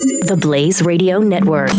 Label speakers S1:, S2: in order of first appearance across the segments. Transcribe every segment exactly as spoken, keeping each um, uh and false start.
S1: The Blaze Radio Network.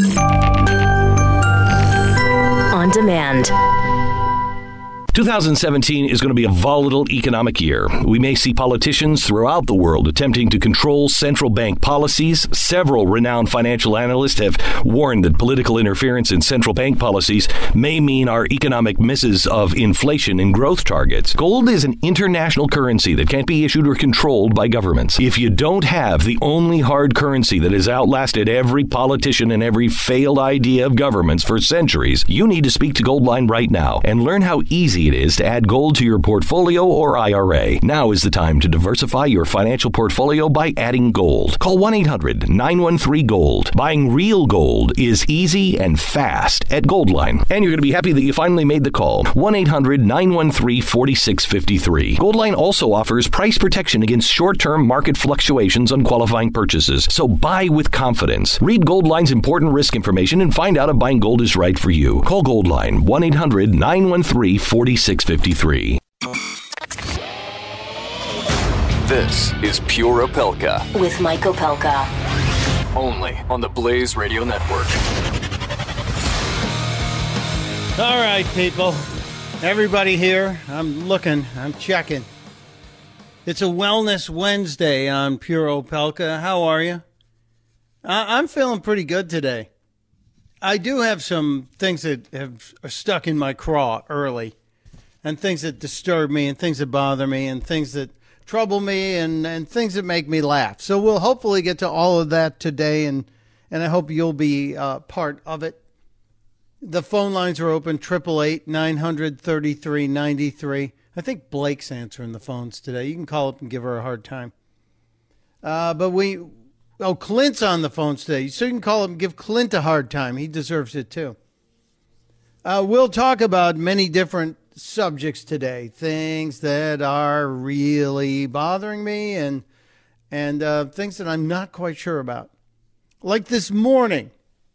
S1: On demand.
S2: twenty seventeen is going to be a volatile economic year. We may see politicians throughout the world attempting to control central bank policies. Several renowned financial analysts have warned that political interference in central bank policies may mean our economic misses of inflation and growth targets. Gold is an international currency that can't be issued or controlled by governments. If you don't have the only hard currency that has outlasted every politician and every failed idea of governments for centuries, you need to speak to Goldline right now and learn how easy it is to add gold to your portfolio or I R A. Now is the time to diversify your financial portfolio by adding gold. Call one eight hundred nine one three gold. Buying real gold is easy and fast at Goldline. And you're going to be happy that you finally made the call. one eight hundred nine one three four six five three. Goldline also offers price protection against short-term market fluctuations on qualifying purchases. So buy with confidence. Read Goldline's important risk information and find out if buying gold is right for you. Call Goldline one eight hundred nine one three four six five three.
S3: This is Pure Opelka
S1: With Mike Opelka.
S3: only on the Blaze Radio Network.
S4: All right, people. Everybody here. I'm looking. I'm checking. It's a Wellness Wednesday on Pure Opelka. How are you? I- I'm feeling pretty good today. I do have some things that have are stuck in my craw early, and things that disturb me, and things that bother me, and things that trouble me, and, and things that make me laugh. So we'll hopefully get to all of that today, and, and I hope you'll be uh, part of it. The phone lines are open, eight eight eight, nine hundred, thirty-three ninety-three. I think Blake's answering the phones today. You can call up and give her a hard time. Uh, but we, oh, Clint's on the phones today. So you can call up and give Clint a hard time. He deserves it too. Uh, we'll talk about many different subjects today, things that are really bothering me, and and uh, things that I'm not quite sure about. Like this morning,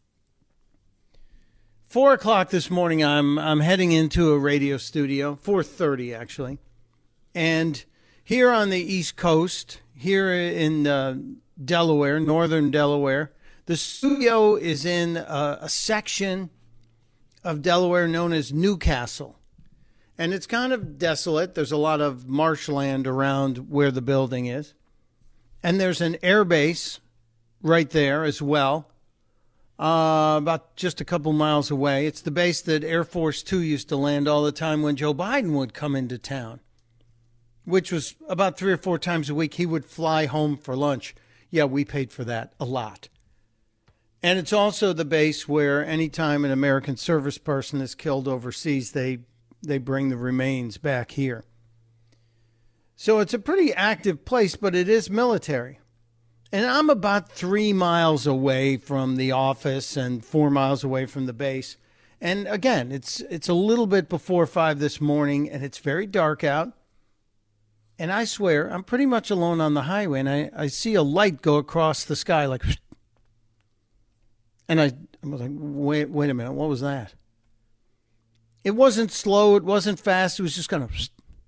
S4: four o'clock this morning, I'm I'm heading into a radio studio, four thirty actually, and here on the East Coast, here in uh, Delaware, northern Delaware, the studio is in a, a section of Delaware known as Newcastle. And it's kind of desolate. There's a lot of marshland around where the building is. And there's an air base right there as well, uh, about just a couple miles away. It's the base that Air Force Two used to land all the time when Joe Biden would come into town, which was about three or four times a week. He would fly home for lunch. Yeah, we paid for that a lot. And it's also the base where anytime an American service person is killed overseas, they they bring the remains back here. So it's a pretty active place, but it is military. And I'm about three miles away from the office and four miles away from the base. And again, it's it's a little bit before five this morning, and it's very dark out. And I swear, I'm pretty much alone on the highway, and I, I see a light go across the sky like... And I, I was like, wait, wait a minute, what was that? It wasn't slow. It wasn't fast. It was just kind of...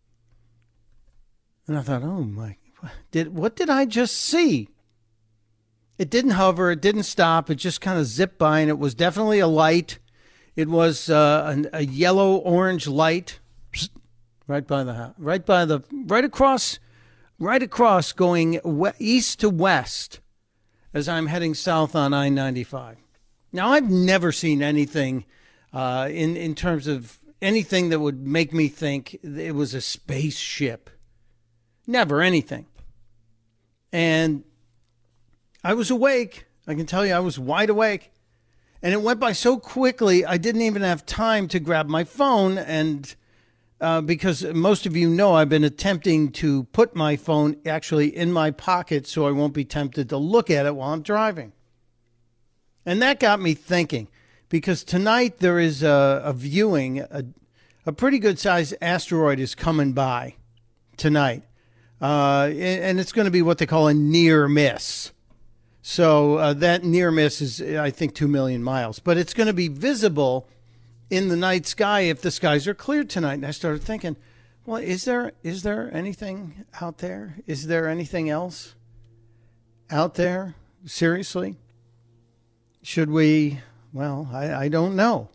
S4: And I thought, oh, my... Did, what did I just see? It didn't hover. It didn't stop. It just kind of zipped by, and it was definitely a light. It was uh, an, a yellow-orange light right by the house. Right by the... Right across... Right across going we, east to west as I'm heading south on I ninety-five. Now, I've never seen anything... Uh, in, in terms of anything that would make me think it was a spaceship. Never anything. And I was awake. I can tell you I was wide awake. And it went by so quickly, I didn't even have time to grab my phone. And uh, because most of you know, I've been attempting to put my phone actually in my pocket so I won't be tempted to look at it while I'm driving. And that got me thinking. Because tonight there is a, a viewing, a, a pretty good-sized asteroid is coming by tonight. Uh, and, and it's going to be what they call a near miss. So uh, that near miss is, I think, two million miles. But it's going to be visible in the night sky if the skies are clear tonight. And I started thinking, well, is there is there anything out there? Is there anything else out there Seriously? Should we? Well, I, I don't know.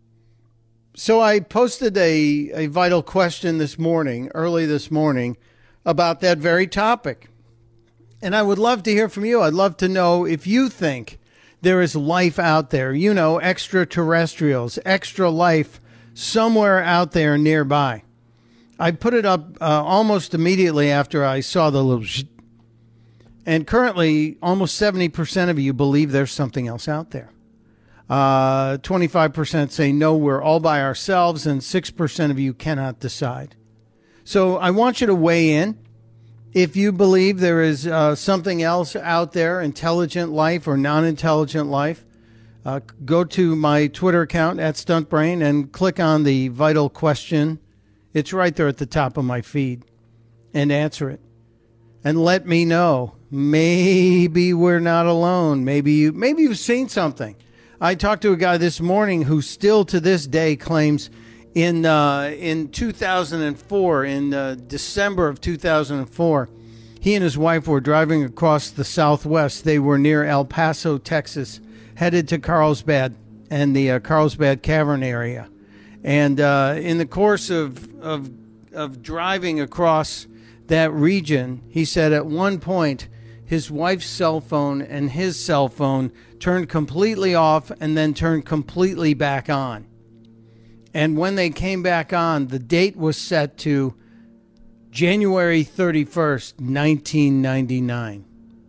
S4: So I posted a, a vital question this morning, early this morning, about that very topic. And I would love to hear from you. I'd love to know if you think there is life out there, you know, extraterrestrials, extra life somewhere out there nearby. I put it up uh, almost immediately after I saw the little sh- and currently almost seventy percent of you believe there's something else out there. Uh, twenty-five percent say no, we're all by ourselves, and six percent of you cannot decide. So I want you to weigh in. If you believe there is uh, something else out there, intelligent life or non-intelligent life, uh, go to my Twitter account at StuntBrain and click on the vital question. It's right there at the top of my feed, and answer it. And let me know. Maybe we're not alone. Maybe you, maybe you've seen something. I talked to a guy this morning who still to this day claims in uh, in two thousand four, in uh, December of two thousand four, he and his wife were driving across the Southwest. They were near El Paso, Texas, headed to Carlsbad and the uh, Carlsbad Cavern area. And uh, in the course of, of of driving across that region, he said at one point his wife's cell phone and his cell phone turned completely off and then turned completely back on. And when they came back on, the date was set to January thirty-first, nineteen ninety-nine.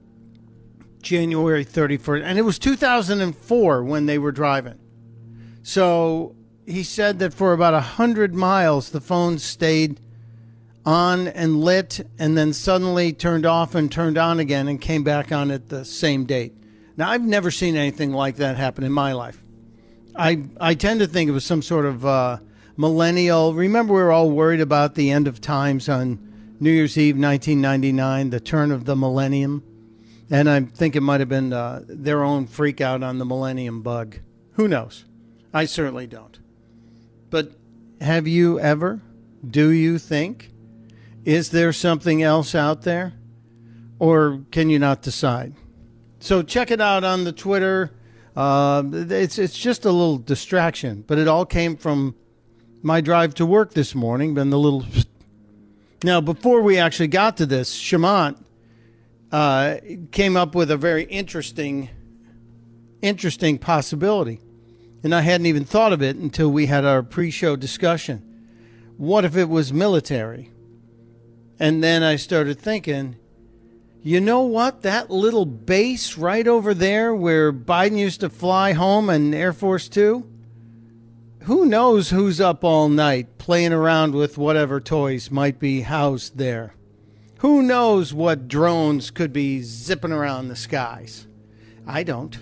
S4: January thirty-first. And it was two thousand four when they were driving. So he said that for about one hundred miles, the phone stayed on and lit and then suddenly turned off and turned on again and came back on at the same date. Now, I've never seen anything like that happen in my life. I I tend to think it was some sort of uh, millennial. Remember, we were all worried about the end of times on New Year's Eve, nineteen ninety-nine, the turn of the millennium. And I think it might have been uh, their own freak out on the millennium bug. Who knows? I certainly don't. But have you ever? Do you think? Is there something else out there? Or can you not decide? So check it out on the Twitter. Uh, it's it's just a little distraction, but it all came from my drive to work this morning. Been the little. Now, before we actually got to this, Shamant uh, came up with a very interesting, interesting possibility, and I hadn't even thought of it until we had our pre-show discussion. What if it was military? And then I started thinking, you know what? That little base right over there where Biden used to fly home in Air Force Two, who knows who's up all night playing around with whatever toys might be housed there? Who knows what drones could be zipping around the skies? I don't.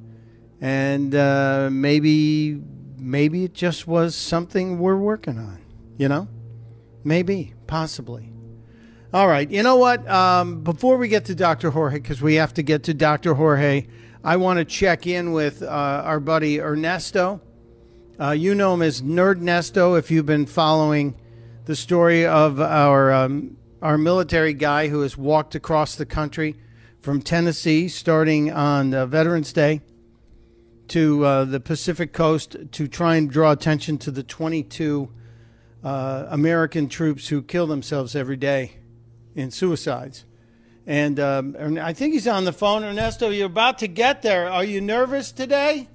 S4: And uh, maybe, maybe it just was something we're working on, you know? Maybe, possibly. All right, you know what? Um, before we get to Doctor Jorge, because we have to get to Doctor Jorge, I want to check in with uh, our buddy Ernesto. Uh, you know him as Nerd Nesto if you've been following the story of our um, our military guy who has walked across the country from Tennessee, starting on uh, Veterans Day, to uh, the Pacific Coast to try and draw attention to the twenty-two uh, American troops who kill themselves every day in suicides. And um, I think he's on the phone. Ernesto, you're about to get there. Are you nervous today?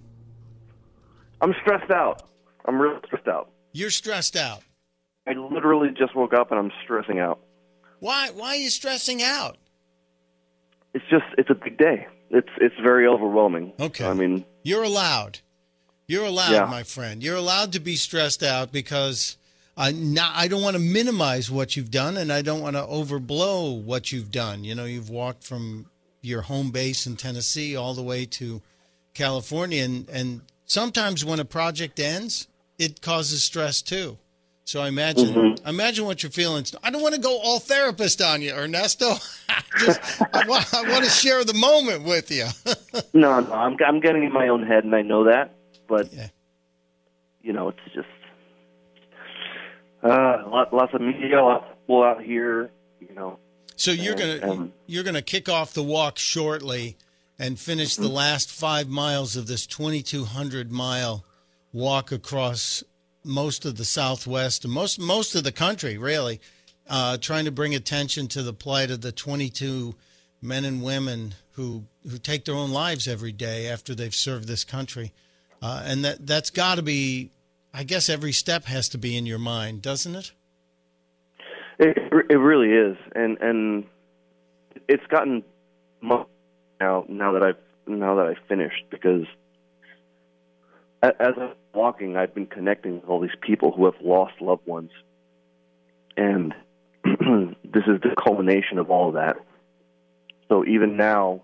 S5: I'm stressed out. I'm really stressed out.
S4: You're stressed out.
S5: I literally just woke up and I'm stressing out.
S4: Why? Why are you stressing out?
S5: It's just, it's a big day. It's it's very overwhelming.
S4: Okay.
S5: I mean,
S4: you're allowed. You're allowed, yeah. My friend. You're allowed to be stressed out because I not, I don't want to minimize what you've done, and I don't want to overblow what you've done. You know, you've walked from your home base in Tennessee all the way to California, and, and sometimes when a project ends, it causes stress too. So I imagine, mm-hmm. I imagine what you're feeling. I don't want to go all therapist on you, Ernesto. Just, I, want, I want to share the moment with you.
S5: no, no, I'm I'm getting in my own head, and I know that. But yeah. You know, it's just uh, lot, lots of media, lots of people out here. You know.
S4: So you're
S5: and,
S4: gonna
S5: and,
S4: you're gonna kick off the walk shortly. and finish the last five miles of this twenty-two hundred mile walk across most of the Southwest and most most of the country, really, uh, trying to bring attention to the plight of the twenty-two men and women who who take their own lives every day after they've served this country. Uh, and that, that's got to be, I guess every step has to be in your mind, doesn't it?
S5: It, it really is. And and it's gotten much now now that I've now that I've finished, because as I'm walking, I've been connecting with all these people who have lost loved ones. And this is the culmination of all of that. So even now,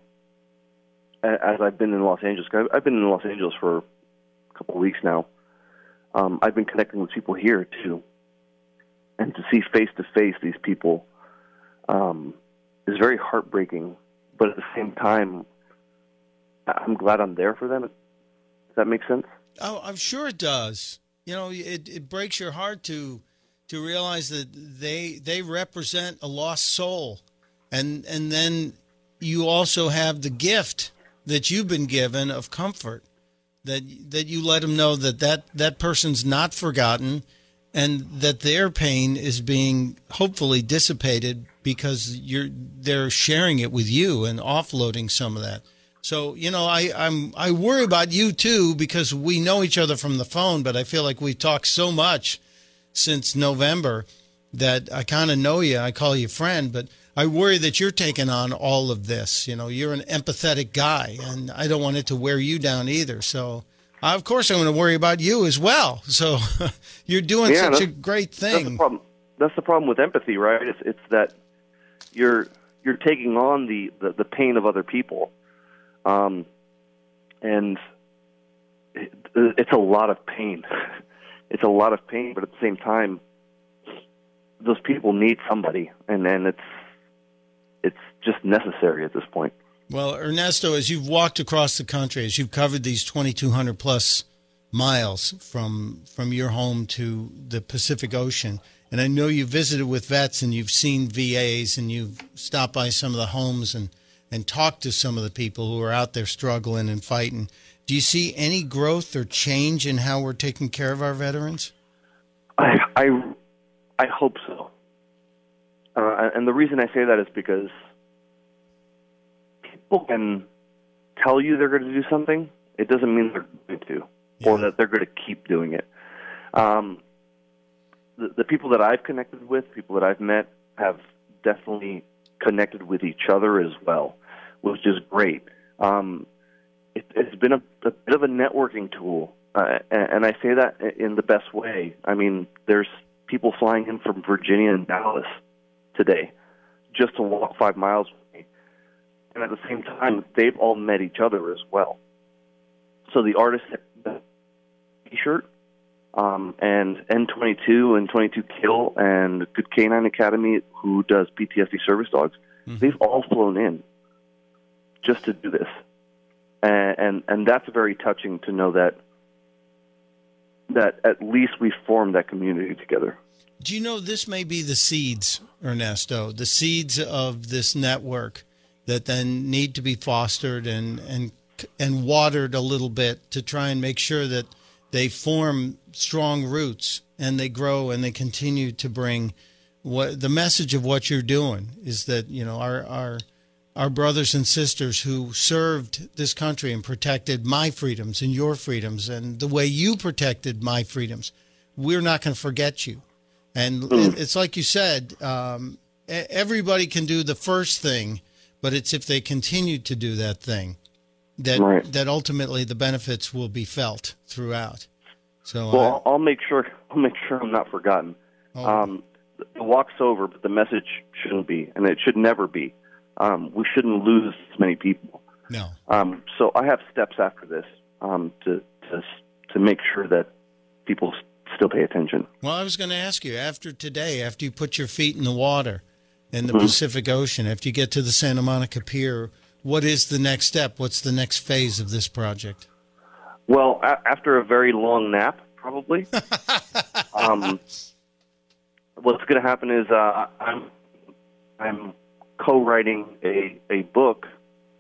S5: as I've been in Los Angeles, I've been in Los Angeles for a couple of weeks now, um, I've been connecting with people here, too. And to see face-to-face these people um, is very heartbreaking. But at the same time, I'm glad I'm there for them. Does that make sense?
S4: Oh, I'm sure it does. You know, it, it breaks your heart to to realize that they they represent a lost soul. And and then you also have the gift that you've been given of comfort, that that you let them know that that, that person's not forgotten and that their pain is being hopefully dissipated because you're they're sharing it with you and offloading some of that. So, you know, I, I'm I worry about you, too, because we know each other from the phone, but I feel like we've talked so much since November that I kind of know you. I call you friend, but I worry that you're taking on all of this. You know, you're an empathetic guy, and I don't want it to wear you down either. So, uh, of course, I'm going to worry about you as well. So you're doing
S5: yeah,
S4: such a great thing.
S5: That's the problem. That's the problem with empathy, right? It's, it's that you're you're taking on the, the, the pain of other people. Um, and it, it's a lot of pain. It's a lot of pain, but at the same time, those people need somebody, and, and it's it's just necessary at this point.
S4: Well, Ernesto, as you've walked across the country, as you've covered these twenty-two hundred plus miles from from your home to the Pacific Ocean, and I know you've visited with vets and you've seen V As and you've stopped by some of the homes and and talk to some of the people who are out there struggling and fighting. Do you see any growth or change in how we're taking care of our veterans?
S5: I I, I hope so. Uh, and the reason I say that is because people can tell you they're going to do something. It doesn't mean they're going to, yeah. or that they're going to keep doing it. Um, the, the people that I've connected with, people that I've met, have definitely connected with each other as well, which is great. Um, it, it's been a, a bit of a networking tool, uh, and, and I say that in the best way. I mean, there's people flying in from Virginia and Dallas today just to walk five miles with me. And at the same time, they've all met each other as well. So the artist T-shirt, um, and N twenty-two and twenty-two Kill and Good Canine Academy, who does P T S D service dogs, mm-hmm. they've all flown in just to do this. And, and and that's very touching to know that that at least we formed that community together.
S4: Do you know this may be the seeds, Ernesto, the seeds of this network that then need to be fostered and, and and watered a little bit to try and make sure that they form strong roots and they grow and they continue to bring what the message of what you're doing is that, you know, our our our brothers and sisters who served this country and protected my freedoms and your freedoms and the way you protected my freedoms, we're not going to forget you. And mm. it's like you said, um, everybody can do the first thing, but it's if they continue to do that thing that right. that ultimately the benefits will be felt throughout. So,
S5: well,
S4: I,
S5: I'll make sure I'll make sure I'm not forgotten.
S4: Oh.
S5: Um, the walk's over, but the message shouldn't be, and it should never be. Um, we shouldn't lose as many people.
S4: No.
S5: Um, so I have steps after this um, to to to make sure that people still pay attention.
S4: Well, I was going to ask you, after today, after you put your feet in the water in the
S5: mm-hmm.
S4: Pacific Ocean, after you get to the Santa Monica Pier, what is the next step? What's the next phase of this project?
S5: Well, a- after a very long nap, probably. um, what's going to happen is uh, I'm I'm co-writing a, a book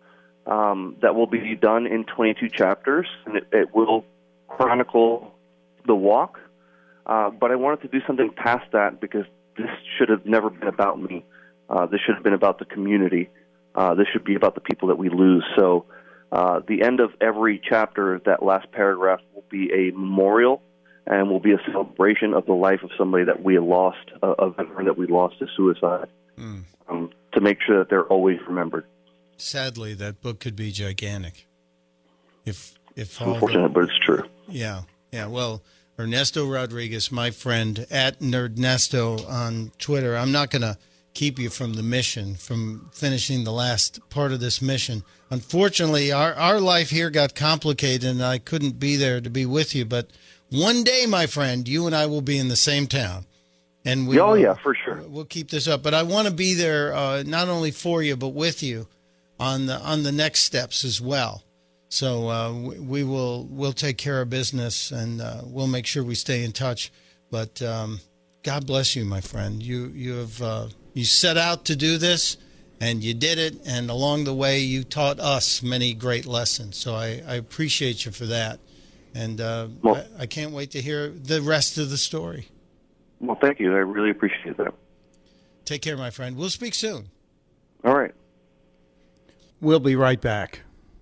S5: um, that will be done in twenty-two chapters, and it, it will chronicle the walk. Uh, but I wanted to do something past that because this should have never been about me. Uh, this should have been about the community. Uh, this should be about the people that we lose. So uh, the end of every chapter, that last paragraph, will be a memorial and will be a celebration of the life of somebody that we lost, uh, a veteran that we lost to suicide, mm. um, to make sure that they're always remembered.
S4: Sadly, that book could be gigantic. If if
S5: it's unfortunate, the, but it's true.
S4: Yeah, yeah. Well, Ernesto Rodriguez, my friend, at Nerdnesto on Twitter. I'm not going to keep you from the mission, from finishing the last part of this mission. Unfortunately, our, our life here got complicated, and I couldn't be there to be with you. But one day, my friend, you and I will be in the same town. And we
S5: oh,
S4: will,
S5: yeah, for sure.
S4: We'll keep this up. But I want to be there uh, not only for you, but with you on the on the next steps as well. So uh, we will we'll take care of business, and uh, we'll make sure we stay in touch. But um, God bless you, my friend. You you have uh, you set out to do this, and you did it. And along the way, you taught us many great lessons. So I, I appreciate you for that. And uh, well, I, I can't wait to hear the rest of the story.
S5: Well, thank you. I really appreciate that.
S4: Take care, my friend. We'll speak soon.
S5: All right.
S4: We'll be right back.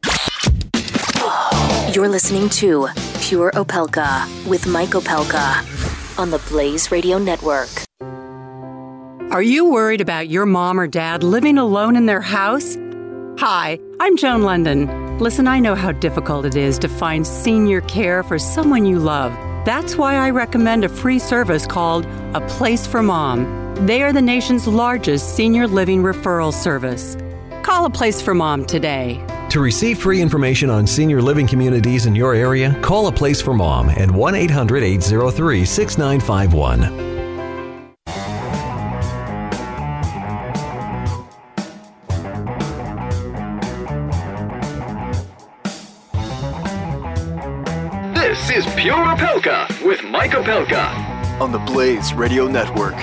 S1: You're listening to Pure Opelka with Mike Opelka on the Blaze Radio Network.
S6: Are you worried about your mom or dad living alone in their house? Hi, I'm Joan London. Listen, I know how difficult it is to find senior care for someone you love. That's why I recommend a free service called A Place for Mom. They are the nation's largest senior living referral service. Call A Place for Mom today.
S7: To receive free information on senior living communities in your area, call A Place for Mom at one eight hundred eight oh three six nine five one.
S3: This is Pure Opelka with Mike Opelka on the Blaze Radio Network.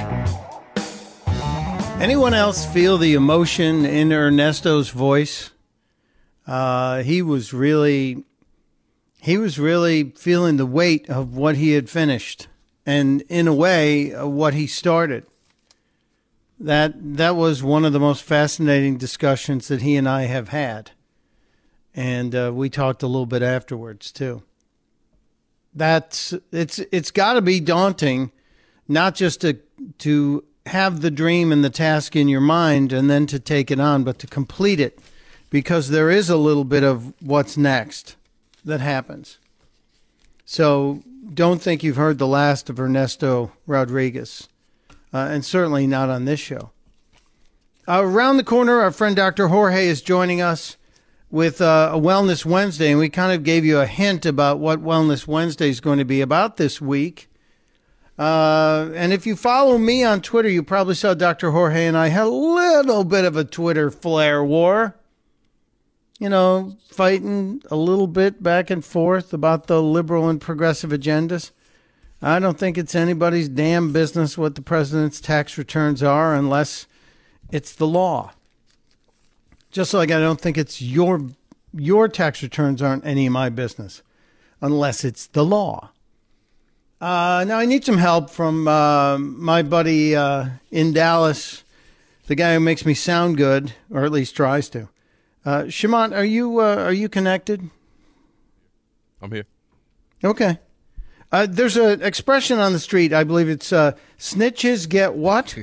S4: Anyone else feel the emotion in Ernesto's voice? Uh, he was really, he was really feeling the weight of what he had finished, and in a way, uh, what he started. That that was one of the most fascinating discussions that he and I have had, and uh, we talked a little bit afterwards too. That's it's it's got to be daunting, not just to to have the dream and the task in your mind and then to take it on, but to complete it, because there is a little bit of what's next that happens. So don't think you've heard the last of Ernesto Rodriguez, uh, and certainly not on this show. Uh, around the corner, our friend Doctor Jorge is joining us with uh, a Wellness Wednesday, and we kind of gave you a hint about what Wellness Wednesday is going to be about this week. Uh, and if you follow me on Twitter, you probably saw Doctor Jorge and I had a little bit of a Twitter flare war. You know, fighting a little bit back and forth about the liberal and progressive agendas. I don't think it's anybody's damn business what the president's tax returns are unless it's the law. Just like I don't think it's your your tax returns aren't any of my business unless it's the law. Uh, now, I need some help from uh, my buddy uh, in Dallas, the guy who makes me sound good, or at least tries to. Uh, Shimon, are you uh, are you connected?
S8: I'm here.
S4: Okay. Uh, there's an expression on the street. I believe it's uh, snitches get what?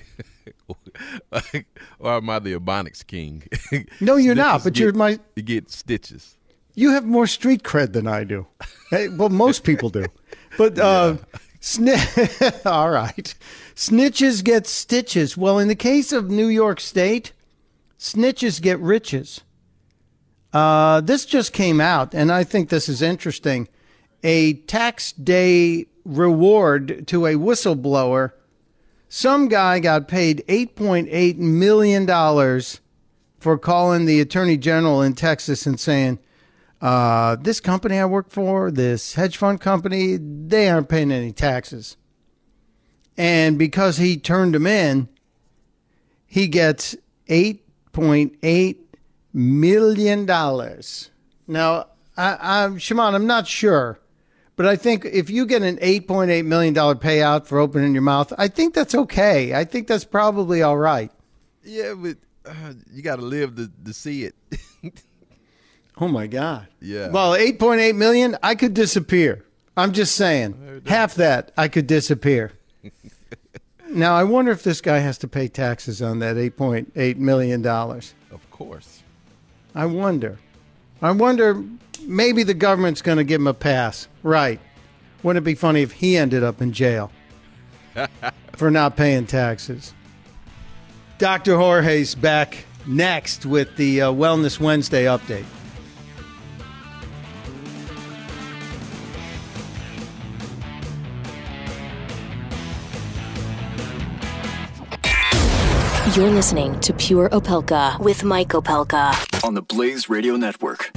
S8: Or am I the Ebonics king?
S4: No, you're not, but
S8: get,
S4: you're my...
S8: You get stitches.
S4: You have more street cred than I do. Hey, well, most people do. But, uh, yeah. sni- all right. Snitches get stitches. Well, in the case of New York State, snitches get riches. Uh, this just came out, and I think this is interesting. A tax day reward to a whistleblower. Some guy got paid eight point eight million dollars for calling the attorney general in Texas and saying, uh, this company I work for, this hedge fund company, they aren't paying any taxes. And because he turned him in, he gets eight point eight million dollars. Now, I, I'm Shimon, I'm not sure, but I think if you get an eight point eight million dollars payout for opening your mouth, I think that's okay. I think that's probably all right.
S8: Yeah, but uh, you got to live to, to see it.
S4: Oh, my God.
S8: Yeah.
S4: Well, eight point eight million dollars, I could disappear. I'm just saying. Half that, I could disappear. Now, I wonder if this guy has to pay taxes on that eight point eight million dollars.
S8: Of course.
S4: I wonder. I wonder, maybe the government's going to give him a pass. Right. Wouldn't it be funny if he ended up in jail for not paying taxes? Doctor Jorge's back next with the uh, Wellness Wednesday update.
S1: You're listening to Pure Opelka with Mike Opelka
S3: on the Blaze Radio Network.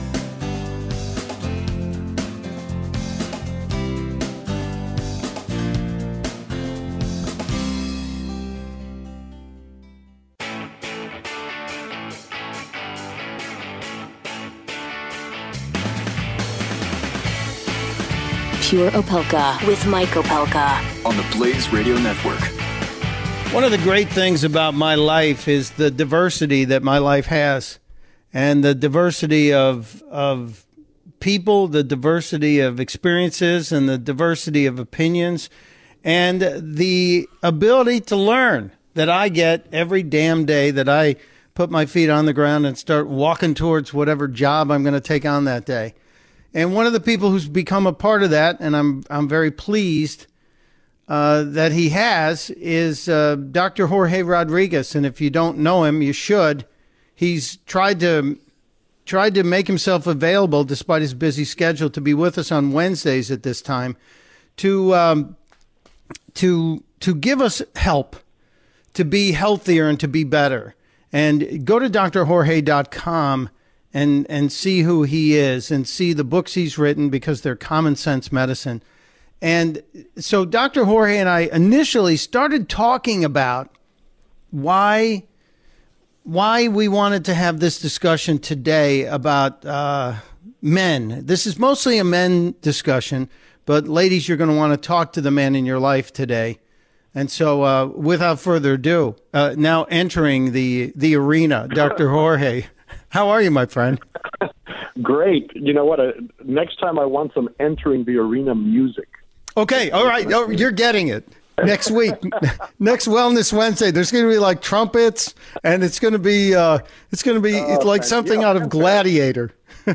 S1: Pure Opelka with Mike Opelka
S3: on the Blaze Radio Network.
S4: One of the great things about my life is the diversity that my life has, and the diversity of of people, the diversity of experiences, and the diversity of opinions, and the ability to learn that I get every damn day that I put my feet on the ground and start walking towards whatever job I'm going to take on that day. And one of the people who's become a part of that, and I'm I'm very pleased Uh, that he has is uh, Doctor Jorge Rodriguez, and if you don't know him, you should. He's tried to tried to make himself available, despite his busy schedule, to be with us on Wednesdays at this time, to um, to to give us help to be healthier and to be better. And go to D R Jorge dot com and and see who he is, and see the books he's written, because they're common sense medicine. And so Doctor Jorge and I initially started talking about why why we wanted to have this discussion today about uh, men. This is mostly a men discussion, but ladies, you're going to want to talk to the men in your life today. And so uh, without further ado, uh, now entering the, the arena, Doctor Jorge. How are you, my friend?
S9: Great. You know what? Uh, next time I want some entering the arena music.
S4: Okay, all right. Oh, you're getting it. Next week, next Wellness Wednesday, there's going to be like trumpets, and it's going to be uh, it's going to be
S9: oh,
S4: like something
S9: you.
S4: out of Gladiator.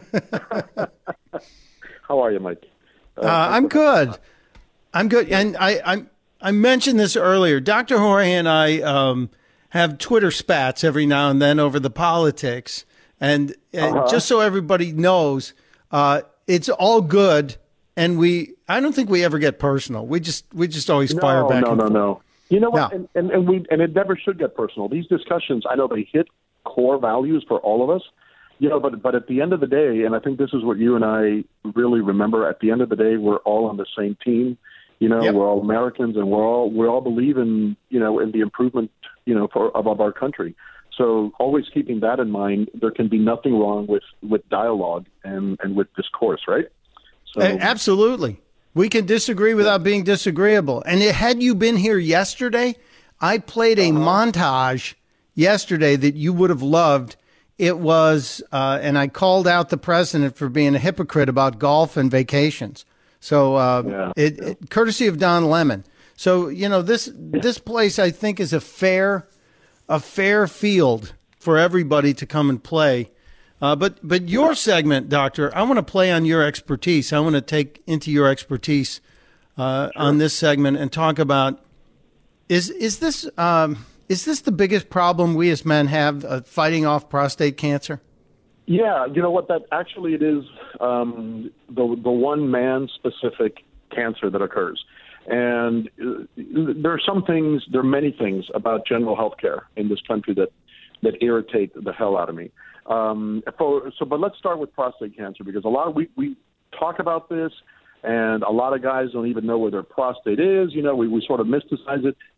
S9: How are you, Mike? Uh,
S4: uh, I'm good. I'm good. And I, I I mentioned this earlier. Doctor Jorge and I um, have Twitter spats every now and then over the politics, and, and
S9: uh-huh.
S4: just so everybody knows, uh, it's all good. And we, I don't think we ever get personal. We just, we just always
S9: no,
S4: fire back.
S9: No,
S4: and
S9: no,
S4: forth.
S9: no. You know what?
S4: No.
S9: And, and, and we, and it never should get personal. These discussions, I know they hit core values for all of us. You know, but but at the end of the day, and I think this is what you and I really remember. At the end of the day, we're all on the same team. You know,
S4: yep.
S9: We're all Americans, and we're all we all believe in you know in the improvement you know for of, of our country. So always keeping that in mind, there can be nothing wrong with, with dialogue and, and with discourse, right? So,
S4: absolutely. We can disagree without being disagreeable. And had you been here yesterday, I played a uh-huh. montage yesterday that you would have loved. It was, uh, and I called out the president for being a hypocrite about golf and vacations. So, uh,
S9: yeah,
S4: it,
S9: yeah.
S4: it, courtesy of Don Lemon. So, you know, this this place, I think, is a fair a fair field for everybody to come and play. Uh, but but your segment, Doctor, I want to play on your expertise. I want to take into your expertise uh, sure. on this segment and talk about is is this um, is this the biggest problem we as men have, uh, fighting off prostate cancer?
S9: Yeah, you know what? That actually it is um, the the one man specific cancer that occurs. And uh, there are some things, there are many things about general health care in this country that, that irritate the hell out of me. Um, for, so, but let's start with prostate cancer, because a lot of we, we talk about this, and a lot of guys don't even know where their prostate is. You know, we, we sort of mystifize it.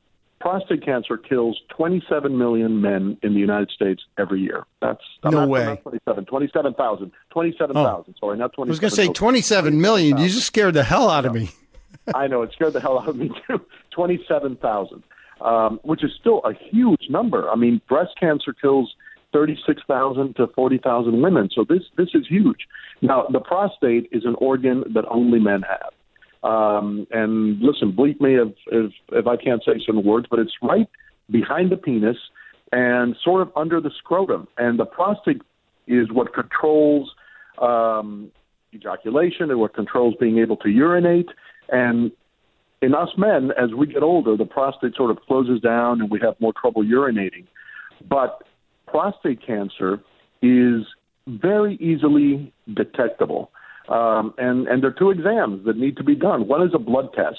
S9: prostate cancer kills twenty-seven million men in the United States every year. That's I'm
S4: no
S9: not,
S4: way.
S9: I'm not twenty-seven, twenty-seven thousand. twenty-seven thousand, oh. Sorry, not twenty-seven.
S4: I was going to say twenty-seven million. You just scared the hell out of me.
S9: I know, it scared the hell out of me too. twenty-seven thousand, um, which is still a huge number. I mean, breast cancer kills thirty-six thousand to forty thousand women, so this this is huge. Now, the prostate is an organ that only men have. Um, and listen, bleep me if, if if I can't say certain words, but it's right behind the penis and sort of under the scrotum. And the prostate is what controls um, ejaculation and what controls being able to urinate. And in us men, as we get older, the prostate sort of closes down and we have more trouble urinating. But prostate cancer is very easily detectable. Um, and, and there are two exams that need to be done. One is a blood test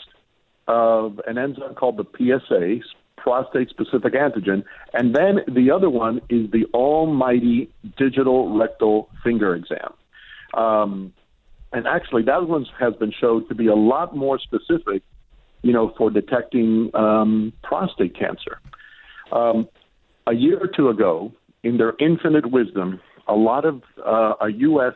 S9: of an enzyme called the P S A, prostate-specific antigen, and then the other one is the almighty digital rectal finger exam. Um, and actually, that one has been shown to be a lot more specific, you know, for detecting um, prostate cancer. Um, a year or two ago, in their infinite wisdom, a lot of uh, a U S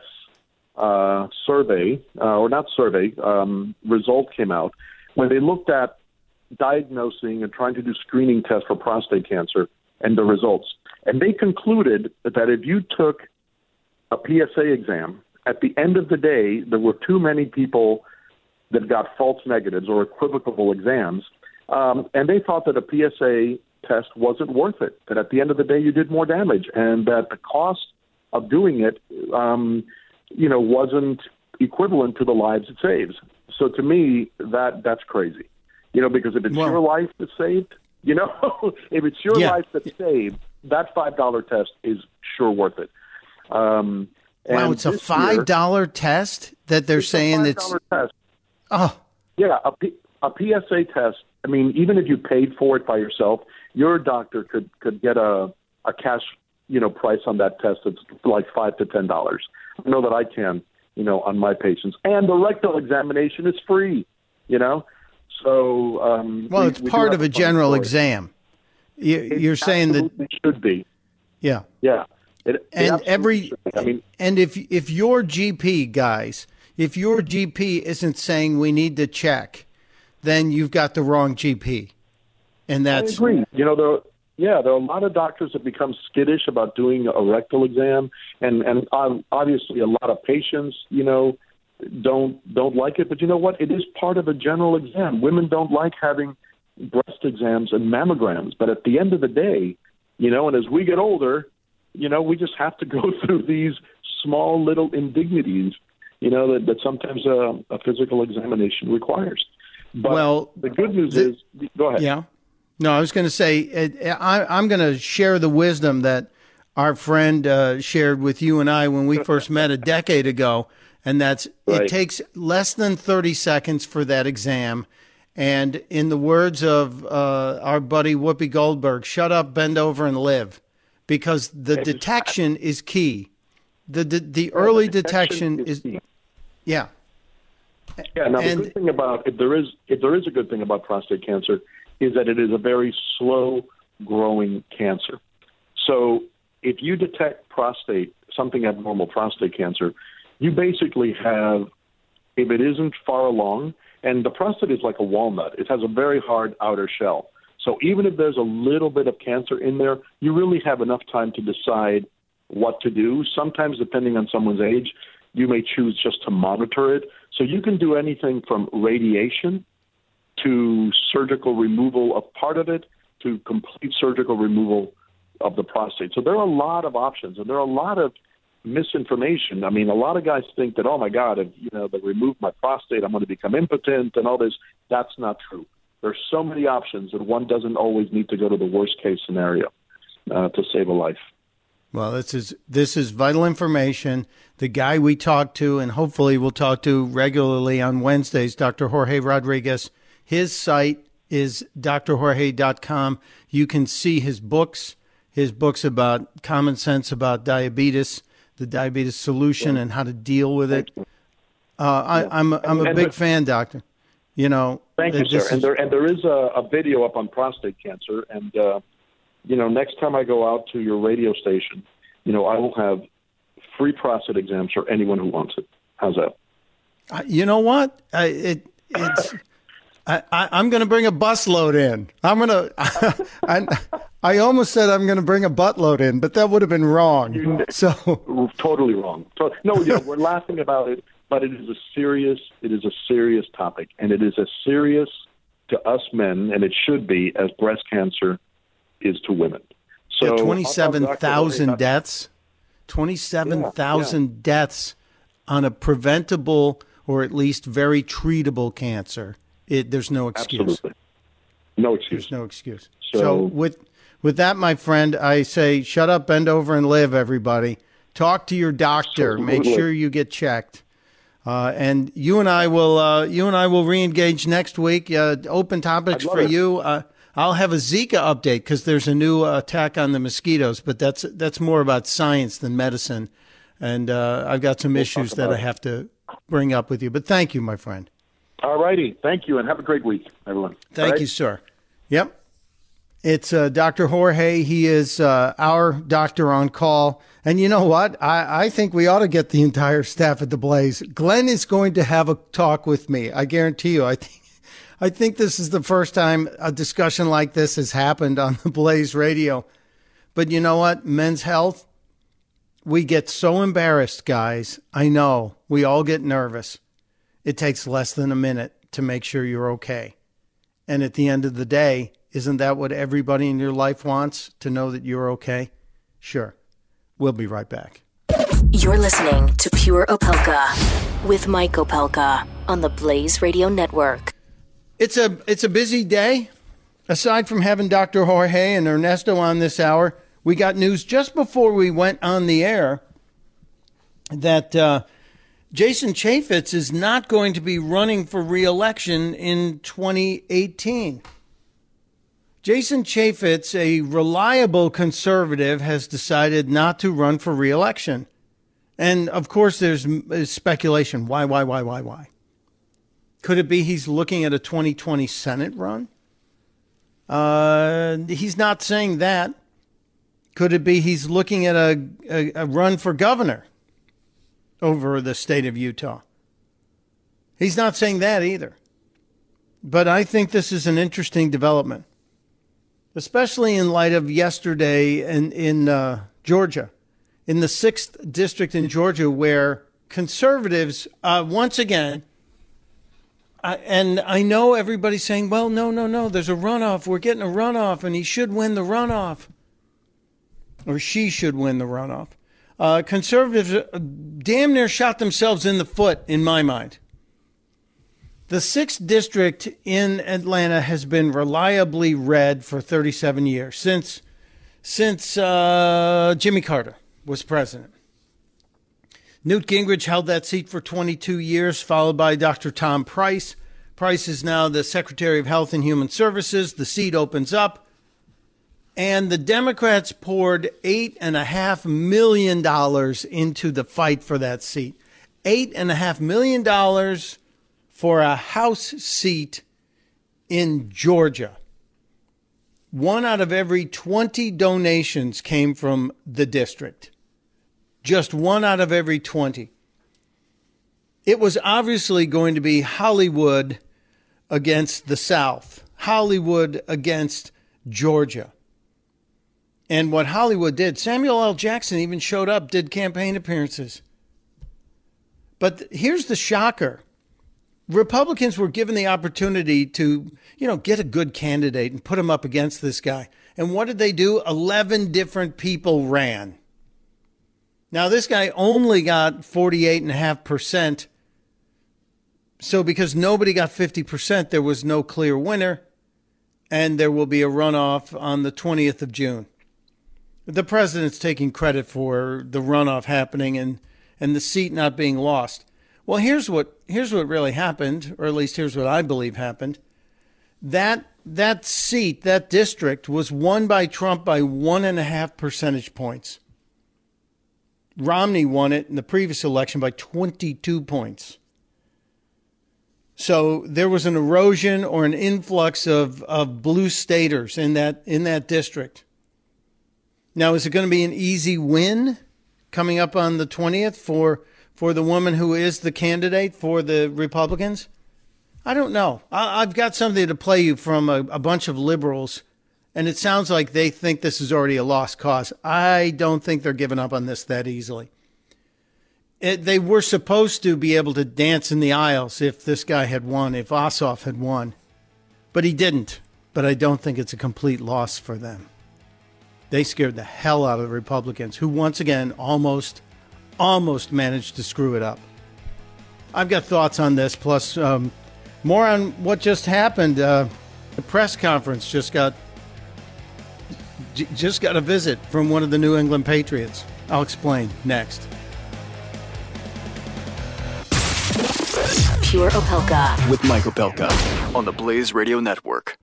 S9: Uh, survey, uh, or not survey, um, result came out when they looked at diagnosing and trying to do screening tests for prostate cancer and the results. And they concluded that if you took a P S A exam, at the end of the day, there were too many people that got false negatives or equivocal exams, um, and they thought that a P S A test wasn't worth it, that at the end of the day you did more damage, and that the cost of doing it um, you know, wasn't equivalent to the lives it saves. So to me, that that's crazy. You know, because if it's well, your life that's saved, you know, if it's your yeah. life that's saved, that five dollar test is sure worth it. Um,
S4: wow, it's a five dollar test that they're
S9: it's
S4: saying
S9: a
S4: it's
S9: five dollar test.
S4: Oh,
S9: yeah, a, P, a P S A test. I mean, even if you paid for it by yourself, your doctor could could get a a cash, you know, price on that test that's like five to ten dollars. I know that I can, you know, on my patients. And the rectal examination is free, you know. So, um,
S4: well,
S9: we,
S4: it's
S9: we
S4: part of a general
S9: story.
S4: exam. You,
S9: It
S4: you're saying that
S9: it should be.
S4: Yeah.
S9: Yeah. It, it
S4: and every
S9: should be. I mean,
S4: and if if your G P, guys, if your G P isn't saying we need to check, then you've got the wrong G P. And that's
S9: I agree. You know, there Yeah, there are a lot of doctors that become skittish about doing a rectal exam, and and um, obviously a lot of patients, you know, don't don't like it. But you know what? It is part of a general exam. Women don't like having breast exams and mammograms. But at the end of the day, you know, and as we get older, you know, we just have to go through these small little indignities, you know, that, that sometimes a, a physical examination requires. But
S4: well,
S9: the good news
S4: the,
S9: is, go ahead.
S4: Yeah. No, I was going to say, I, I'm going to share the wisdom that our friend uh, shared with you and I when we first met a decade ago, and that's right. It takes less than thirty seconds for that exam. And in the words of uh, our buddy Whoopi Goldberg, shut up, bend over, and live, because the exactly. detection is key. The the, the yeah, early the detection, detection is, is key. Yeah.
S9: Yeah, now
S4: and,
S9: the good thing about, if there is if there is a good thing about prostate cancer, is that it is a very slow-growing cancer. So if you detect prostate, something abnormal, prostate cancer, you basically have, if it isn't far along, and the prostate is like a walnut. It has a very hard outer shell. So even if there's a little bit of cancer in there, you really have enough time to decide what to do. Sometimes, depending on someone's age, you may choose just to monitor it. So you can do anything from radiation to surgical removal of part of it, to complete surgical removal of the prostate. So there are a lot of options, and there are a lot of misinformation. I mean, a lot of guys think that, oh my God, if you know they remove my prostate, I'm going to become impotent and all this. That's not true. There's so many options that one doesn't always need to go to the worst case scenario uh, to save a life.
S4: Well, this is this is vital information. The guy we talk to, and hopefully we'll talk to regularly on Wednesdays, Doctor Jorge Rodriguez. His site is D R Jorge dot com. You can see his books, his books about common sense about diabetes, the diabetes solution, yeah. and how to deal with it. Uh, I, I'm I'm a big fan, Doctor. You know.
S9: Thank you, sir.
S4: Is,
S9: and there and there is a, a video up on prostate cancer. And uh, you know, next time I go out to your radio station, you know, I will have free prostate exams for anyone who wants it. How's that?
S4: Uh, you know what? I, it it's. I, I, I'm going to bring a busload in. I'm going to. I, I almost said I'm going to bring a buttload in, but that would have been wrong. So
S9: totally wrong. No, you know, we're laughing about it, but it is a serious. It is a serious topic, and it is as serious to us men, and it should be, as breast cancer is to women. So
S4: yeah, twenty-seven thousand deaths. Twenty-seven thousand yeah, yeah. deaths on a preventable or at least very treatable cancer. It, there's no excuse.
S9: Absolutely. No excuse.
S4: There's no excuse. So, so with with that, my friend, I say shut up, bend over, and live, everybody. Talk to your doctor. Absolutely. Make sure you get checked. Uh, and you and I will uh, you and I will reengage next week. Uh, open topics for it. you. Uh, I'll have a Zika update because there's a new uh, attack on the mosquitoes, but that's that's more about science than medicine. And uh, I've got some we'll issues that I have to bring up with you. But thank you, my friend.
S9: All righty. Thank you, and have a great week, everyone.
S4: Thank right? you, sir. Yep. It's uh, Doctor Jorge. He is uh, our doctor on call. And you know what? I, I think we ought to get the entire staff at the Blaze. Glenn is going to have a talk with me. I guarantee you. I think, I think this is the first time a discussion like this has happened on the Blaze radio. But you know what? Men's health, we get so embarrassed, guys. I know. We all get nervous. It takes less than a minute to make sure you're okay. And at the end of the day, isn't that what everybody in your life wants? To know that you're okay? Sure. We'll be right back.
S1: You're listening to Pure Opelka with Mike Opelka on the Blaze Radio Network.
S4: It's a it's a busy day. Aside from having Doctor Jorge and Ernesto on this hour, we got news just before we went on the air that uh, Jason Chaffetz is not going to be running for re-election in twenty eighteen. Jason Chaffetz, a reliable conservative, has decided not to run for re-election. And, of course, there's speculation. Why, why, why, why, why? Could it be he's looking at a twenty twenty Senate run? Uh, he's not saying that. Could it be he's looking at a, a, a run for governor over the state of Utah? He's not saying that either. But I think this is an interesting development, especially in light of yesterday in, in uh, Georgia, in the sixth district in Georgia, where conservatives, uh, once again, uh, and I know everybody's saying, well, no, no, no, there's a runoff. We're getting a runoff, and he should win the runoff. Or she should win the runoff. Uh, conservatives damn near shot themselves in the foot, in my mind. The sixth district in Atlanta has been reliably red for thirty-seven years, since since uh, Jimmy Carter was president. Newt Gingrich held that seat for twenty-two years, followed by Doctor Tom Price. Price is now the Secretary of Health and Human Services. The seat opens up, and the Democrats poured eight and a half million dollars into the fight for that seat. Eight and a half million dollars for a House seat in Georgia. One out of every twenty donations came from the district. Just one out of every twenty. It was obviously going to be Hollywood against the South. Hollywood against Georgia. And what Hollywood did, Samuel L. Jackson even showed up, did campaign appearances. But here's the shocker. Republicans were given the opportunity to, you know, get a good candidate and put him up against this guy. And what did they do? eleven different people ran. Now, this guy only got forty-eight point five percent. So because nobody got fifty percent, there was no clear winner. And there will be a runoff on the twentieth of June. The president's taking credit for the runoff happening and, and the seat not being lost. Well, here's what here's what really happened, or at least here's what I believe happened. That that seat, that district, was won by Trump by one and a half percentage points. Romney won it in the previous election by twenty-two points. So there was an erosion or an influx of, of blue staters in that in that district. Now, is it going to be an easy win coming up on the twentieth for for the woman who is the candidate for the Republicans? I don't know. I, I've got something to play you from a, a bunch of liberals, and it sounds like they think this is already a lost cause. I don't think they're giving up on this that easily. It, they were supposed to be able to dance in the aisles if this guy had won, if Ossoff had won. But he didn't. But I don't think it's a complete loss for them. They scared the hell out of the Republicans, who once again almost, almost managed to screw it up. I've got thoughts on this, plus um, more on what just happened. Uh, the press conference just got j- just got a visit from one of the New England Patriots. I'll explain next.
S1: Pure Opelka
S3: with Mike Opelka on the Blaze Radio Network.